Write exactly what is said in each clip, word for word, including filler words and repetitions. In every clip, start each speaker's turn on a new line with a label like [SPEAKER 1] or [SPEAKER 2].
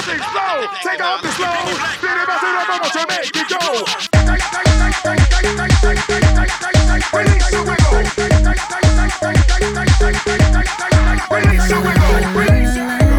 [SPEAKER 1] things slow. Take off the slow. Then it to the bubble to make it go. Release the wiggle. Release the wiggle. Release the wiggle.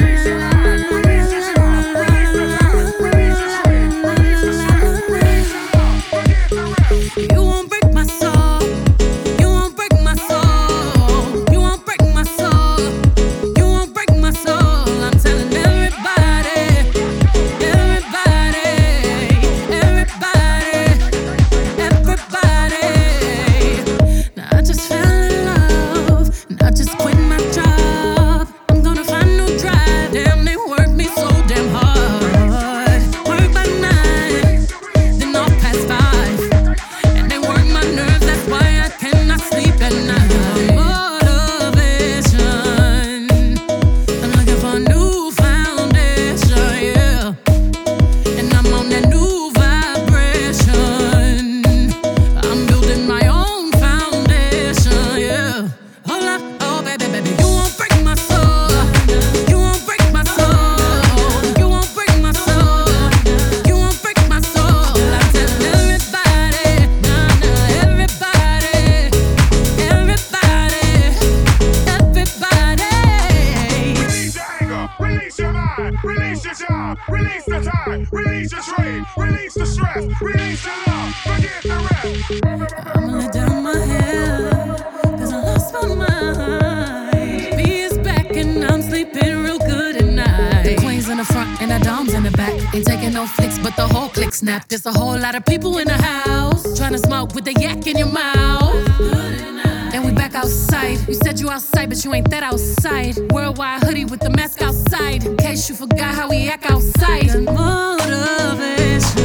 [SPEAKER 2] Snap, there's a whole lot of people in the house trying to smoke with the yak in your mouth. And we back outside. You said you outside, but you ain't that outside. Worldwide hoodie with the mask outside. In case you forgot how we act outside. Motivation.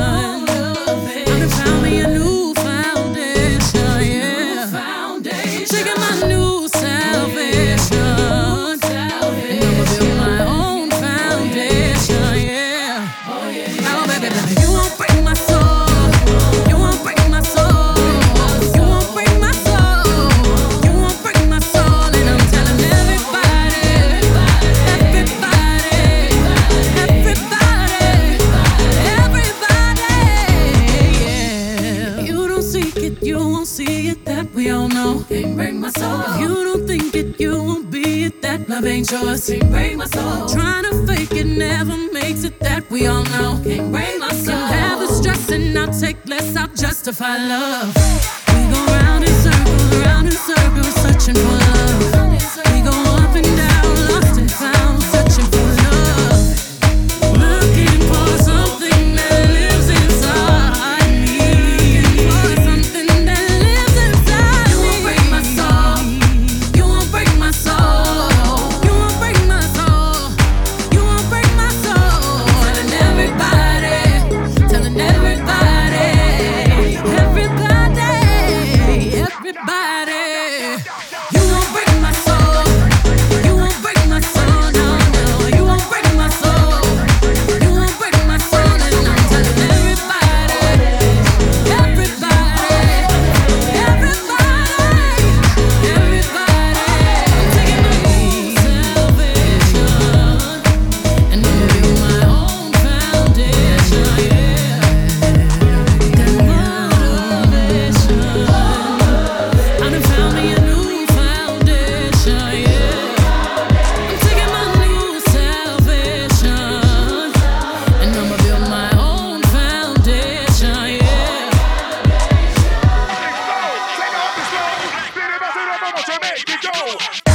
[SPEAKER 2] I done found me a new foundation, yeah. Shaking my new salvation. And I'ma build my own foundation, yeah. Oh, baby, baby. You won't break my soul. You won't break my soul. You won't break my soul. You won't break my soul. And I'm telling everybody, everybody, everybody, everybody, yeah. If you don't seek it, you won't see it. That we all know. Can't break my soul. If you don't think it, you won't be it. That love ain't yours. Can't break my soul. Trying to fake it never makes it. That we all know. Can't break my soul. Can have the stress and I'll take less. I'll justify love. We go round in circles, round in circles, searching for love. We go up and down, lost and found, searching for love. Looking for something that lives inside me. For something that lives inside me. You won't break my soul. You won't break my soul. You won't break my soul. You won't break my soul. Telling everybody, telling everybody, everybody, everybody. You won't break my soul. You won't break my soul. No, no. You won't break my soul. You won't break my soul. And I'm telling everybody, everybody, everybody, everybody. I'm taking my new salvation, and I'm building my own foundation, yeah. That motivation. I done found me a new foundation, yeah. I'm taking my new salvation, and I'ma build my own foundation, yeah.
[SPEAKER 1] Take off the slow. Then it to the bubble to make it go.